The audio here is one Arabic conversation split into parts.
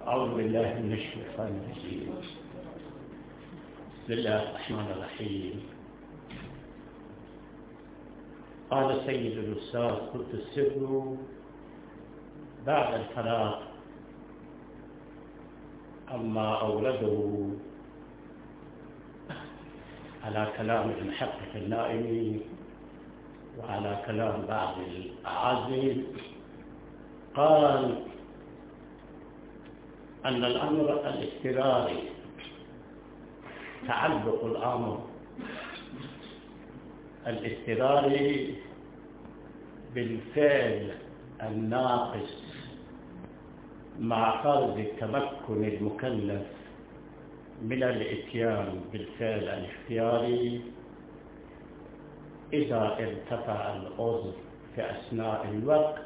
أعوذ بالله من الشيطان الرجيم. بسم الله الرحمن الرحيم. قال سيد الأستاذ قدس السر بعد الفراغ أما أورده على كلام المحقق النائمي وعلى كلام بعض الأعاجم، قال أن الأمر الاضطراري تعلق الأمر الاضطراري بالفعل الناقص مع فرض تمكن المكلف من الاتيان بالفعل الاختياري إذا ارتفع العذر في أثناء الوقت.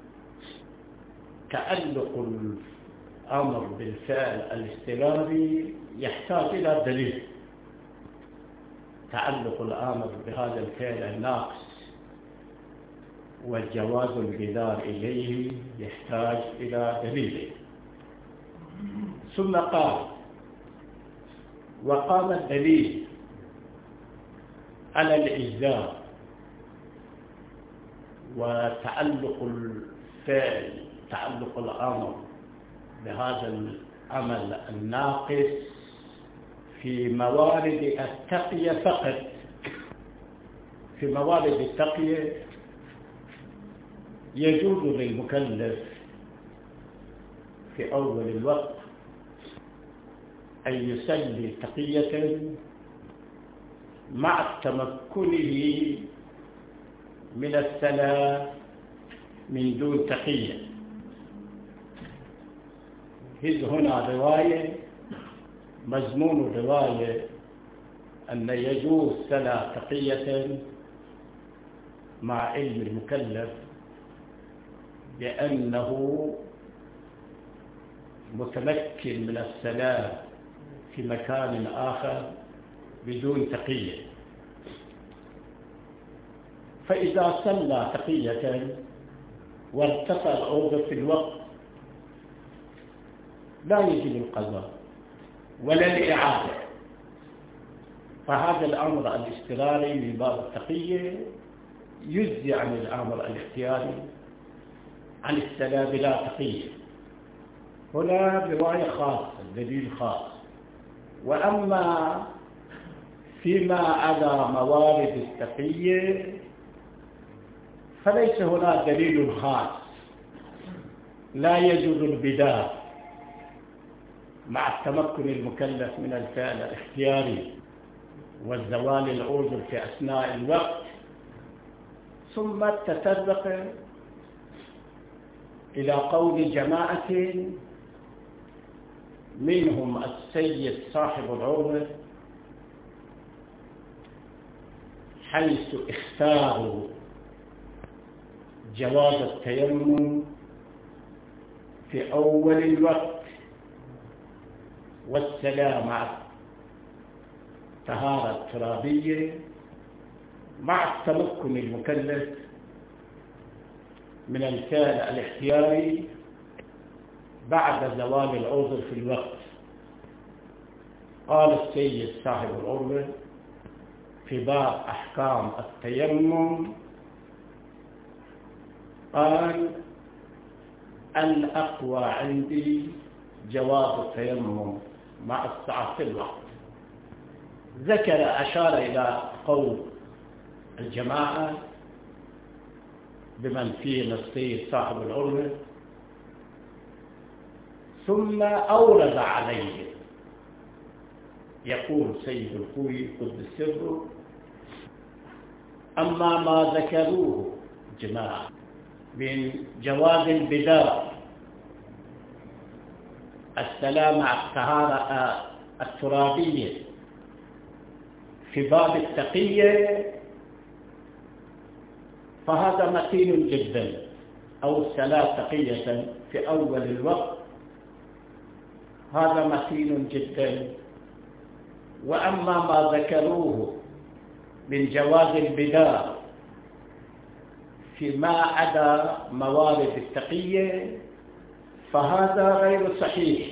تعلق الأمر بالفعل الاضطراري يحتاج إلى دليل. تعلق الأمر بهذا الفعل الناقص والجواز البدار إليه يحتاج إلى دليل. ثم قال: وقام الدليل على الإجزاء وتعلق الفعل تعلق الأمر بهذا العمل الناقص في موارد التقية فقط. في موارد التقية يجوز للمكلف في أول الوقت أن يصلي تقية مع تمكنه من الصلاة من دون تقية. إذ هنا رواية مضمون الرواية أن يجوز صلاة تقية مع علم المكلف بأنه متمكن من الصلاة في مكان آخر بدون تقية. فإذا صلى تقية وارتفع العذر في الوقت لا يجب القضاء ولا الإعادة. فهذا الأمر الاضطراري من باب التقية يجزي عن الأمر الاختياري عن الصلاة بلا تقية. هنا رواية خاصة، دليل خاص. وأما فيما عدا موارد التقية فليس هنا دليل خاص. لا يجوز البدار مع التمكن المكلف من الفعل الاختياري والزوال العذر في أثناء الوقت. ثم التطرق إلى قول جماعة منهم السيد صاحب العروة حيث اختاروا جواز التيمم في أول الوقت والسلام مع طهارة ترابية مع التمكن المكلف من الفعل الاختياري بعد زوال العذر في الوقت. قال السيد صاحب العروة في باب أحكام التيمم، قال: الأقوى عندي جواز التيمم مع السعة في الوقت. أشار إلى قول الجماعة بمن فيه السيد صاحب العروة، ثم أورد عليه. يقول سيد الخوي قدس السر: أما ما ذكروه جماعة من جواز البدار السلام مع الطهارة الترابية في باب التقية فهذا متين جدا، أو الصلاة تقية في أول الوقت هذا متين جدا. وأما ما ذكروه من جواز البدار فيما عدا موارد التقية فهذا غير صحيح،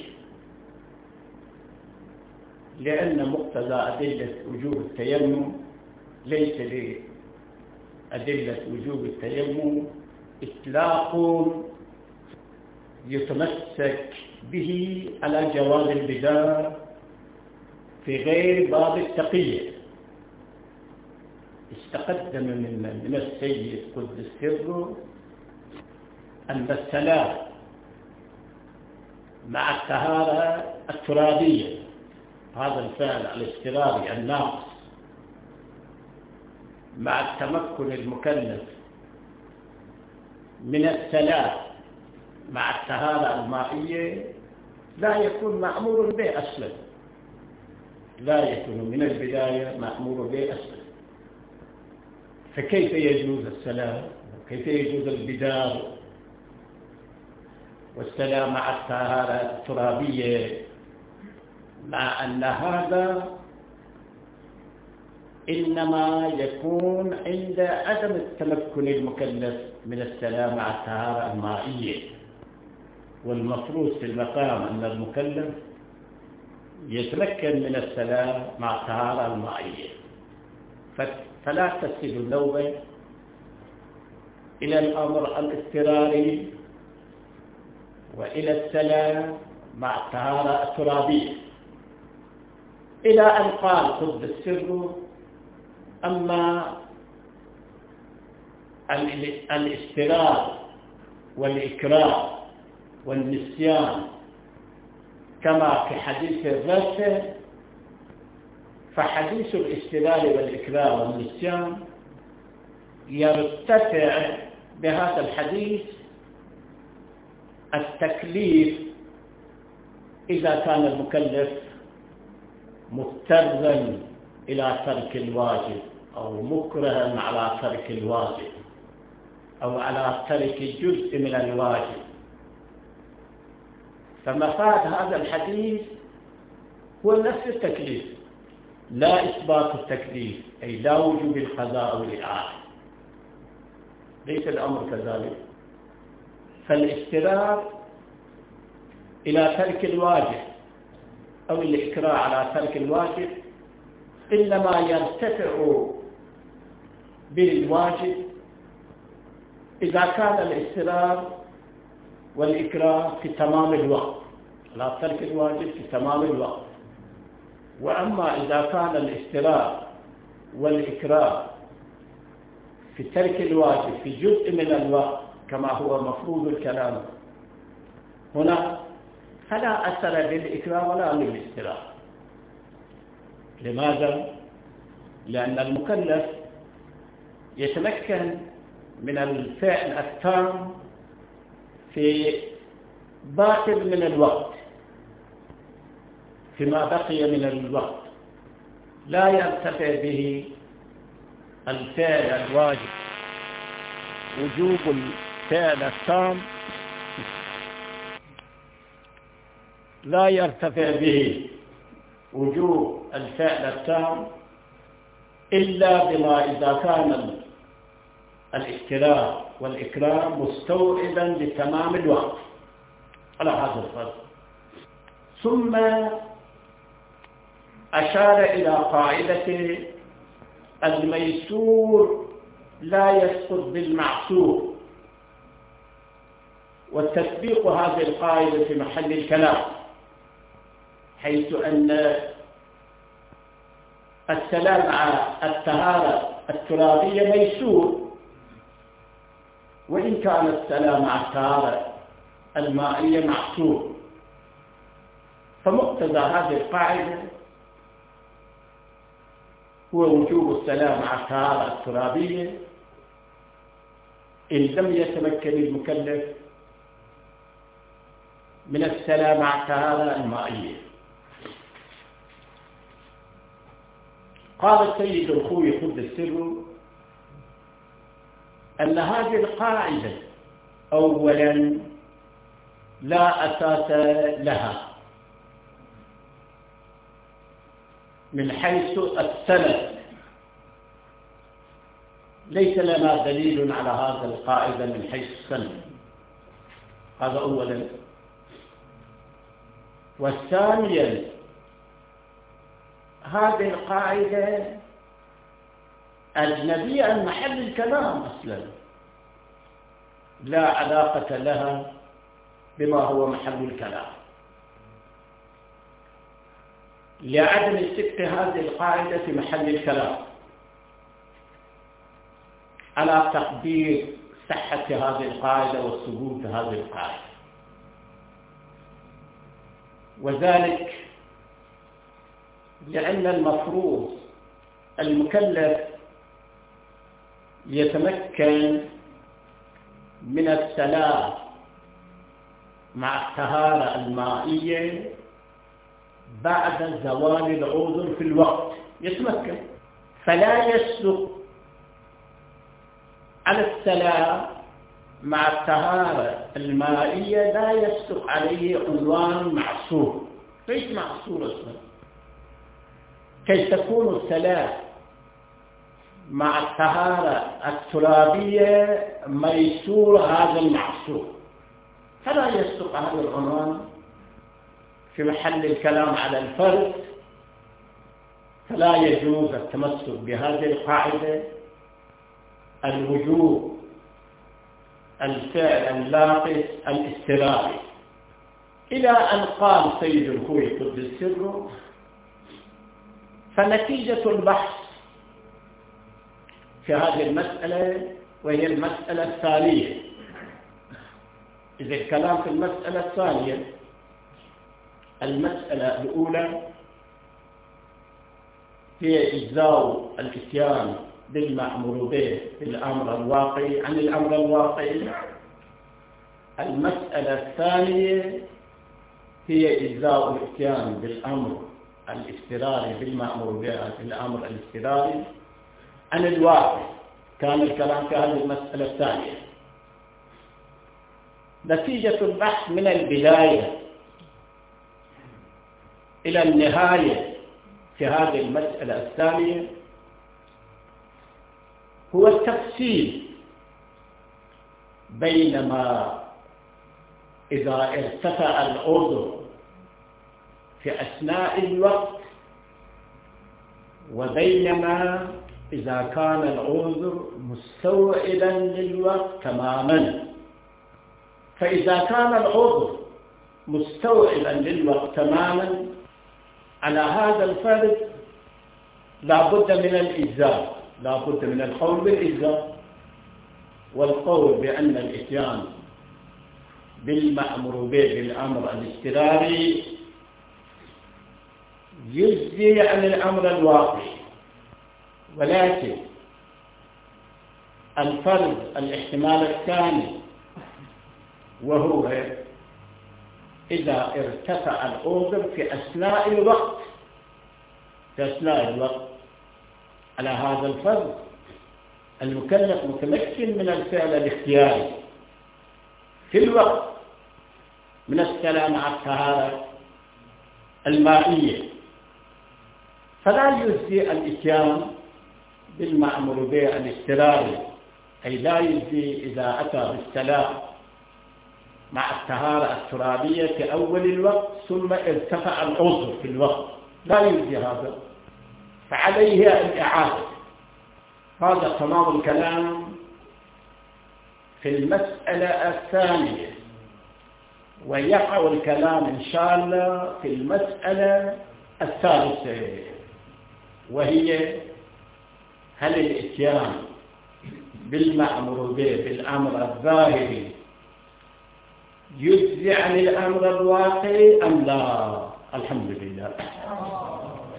لأن مقتضى أدلة وجوب التيمم ليس لأدلة وجوب التيمم إطلاق يتمسك به على جواز البدار في غير باب التقية. استقدم من السيد قدس سره أن السلام مع الطهارة الترابية، هذا الفعل الاضطراري الناقص، مع التمكن المكلف من السلام مع الطهارة المائية لا يكون مأمور به أصلا، لا يكون من البداية مأمور به أصلا. فكيف يجوز السلام؟ كيف يجوز البدار والسلام مع الطهارة الترابية، مع أن هذا إنما يكون عند عدم التمكن المكلف من السلام مع الطهارة المائية، والمفروض في المقام أن المكلف يتمكن من السلام مع الطهارة المائية. فلا تسد النوبة إلى الأمر الاضطراري وإلى السلام مع الطهارة الترابية، إلى أن قال قدس سره: أما الاضطرار والإكراه والنسيان كما في حديث الرافع، فحديث الاضطرار والإكراه والنسيان يرتفع بهذا الحديث التكليف إذا كان المكلف مضطرا إلى ترك الواجب أو مكرها على ترك الواجب أو على ترك جزء من الواجب. فمفاد هذا الحديث هو نفس التكليف، لا إثبات التكليف، أي لا وجوب القضاء أو الإعادة، ليس الأمر كذلك. فالاضطرار إلى ترك الواجب أو الإكراه على ترك الواجب إنما يرتفع بالواجب إذا كان الاضطرار والإكراه في تمام الوقت، على ترك الواجب في تمام الوقت. وأما إذا كان الاضطرار والإكراه في ترك الواجب في جزء من الوقت كما هو مفروض الكلام هنا، فلا أثر للإكراه ولا للاضطرار. لماذا؟ لأن المكلف يتمكن من الفعل التام في باقي من الوقت، فيما بقي من الوقت لا يرتفع به الفعل الواجب، وجوب الفعل التام لا يرتفع به وجوب الفعل التام إلا بما إذا كان الاضطرار والإكراه مستوعبا لتمام الوقت على هذا الفرض. ثم أشار إلى قاعدة الميسور لا يسقط بالمعسور، والتطبيق هذه القاعدة في محل الكلام، حيث أن السلام مع الطهارة الترابية ميسور، وإن كان السلام مع الطهارة المائية معسور. فمقتضى هذه القاعدة هو وجوب السلام مع الطهارة الترابية إن لم يتمكن المكلف من السلام مع الطهارة المائية. قال السيد الخوي قدس سره أن هذه القاعدة أولا لا أساس لها من حيث السند، ليس لنا دليل على هذا القاعدة من حيث السند، هذا أولا. والثانيا هذه القاعدة أجنبية عن محل الكلام أصلا، لا علاقة لها بما هو محل الكلام، لعدم استقطاع هذه القاعدة في محل الكلام على تقدير صحة هذه القاعدة وثبوت هذه القاعدة. وذلك لأن المفروض المكلف يتمكن من السلام مع الطهارة المائية بعد زوال العذر في الوقت، يتمكن، فلا يسلك على السلام مع الطهارة المائية، لا يسلك عليه عنوان معصور. ليس معصور أصلا، كي تكون السلام مع الطهارة الترابية ميسور هذا المعصور، فلا يسلك هذا العنوان في محل الكلام على الفرد، فلا يجوز التمسك بهذه القاعدة الوجوب الفعل اللاقص الاستراري، إلى أن قال سيد الخوي قدس سره: فنتيجة البحث في هذه المسألة، وهي المسألة الثانية، إذا الكلام في المسألة الثانية، المسألة الأولى هي إجزاء الإتيان بالمأمور به بالأمر الواقعي عن الأمر الواقعي. المسألة الثانية هي إجزاء الإتيان بالأمر الاستراري بالمأمور به عن الأمر الاستراري عن الواقع. كان الكلام في هذه المسألة الثانية. نتيجة البحث من البداية إلى النهاية في هذه المسألة الثانية هو التفصيل بينما إذا ارتفع العذر في أثناء الوقت، وبينما إذا كان العذر مستوعبا للوقت تماما. فإذا كان العذر مستوعبا للوقت تماما على هذا الفرد لا بد من الإجزاء، لا بد من القول بالإجزاء، والقول بأن الإتيان بالمأمور به بالأمر الاضطراري يجزي عن الأمر الواقعي. ولكن الفرد الاحتمال الثاني وهو إذا ارتفع العذر في أثناء الوقت، في أثناء الوقت، على هذا الفرد المكلف متمكن من الفعل الاختياري في الوقت من السلام مع الطهارة المائية، فلا يجزي الإتيان بالمأمور به الاضطراري، أي لا يجزي إذا أتى بالسلام مع الطهارة الترابية في أول الوقت ثم ارتفع العذر في الوقت، لا يجزي هذا، فعليه الإعادة. هذا تمام الكلام في المسألة الثانية، ويقع الكلام إن شاء الله في المسألة الثالثة، وهي هل الإتيان بالمأمور به بالأمر الظاهري يجزي عن الأمر الواقعي أم لا؟ الحمد لله.